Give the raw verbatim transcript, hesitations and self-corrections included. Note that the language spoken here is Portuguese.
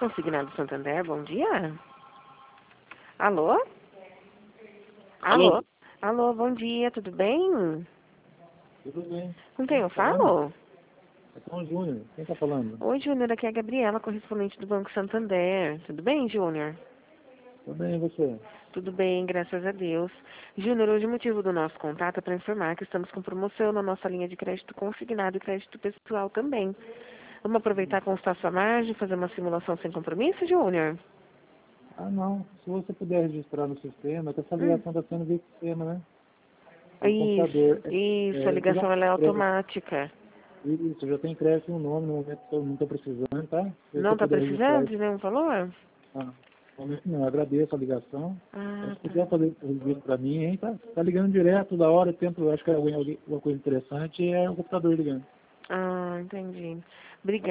Consignado Santander, bom dia. Alô? Alô? Alô? Alô, bom dia, tudo bem? Tudo bem. Com quem eu Tá falando? falo? É com o Júnior. Quem tá falando? Oi, Júnior, aqui é a Gabriela, correspondente do Banco Santander. Tudo bem, Júnior? Tudo bem, e você? Tudo bem, graças a Deus. Júnior, hoje o motivo do nosso contato é para informar que estamos com promoção na nossa linha de crédito consignado e crédito pessoal também. Vamos aproveitar e constar sua margem, fazer uma simulação sem compromisso, Júnior? Ah, não. Se você puder registrar no sistema, que essa Hum. ligação está sendo via sistema, né? O computador. Isso, isso, a É, você já ligação ela é tem crédito. automática. Isso, já tem crédito no nome, no momento que todo mundo está precisando, tá? Se Não você está puder registrar precisando isso. de nenhum valor? Ah, no momento não, eu agradeço a ligação. Mas Ah, se tá. puder fazer esse registro para mim, hein, tá, tá ligando direto toda hora, eu tento, acho que é alguém, alguma coisa interessante, é o computador ligando. Ah, entendi. Obrigada.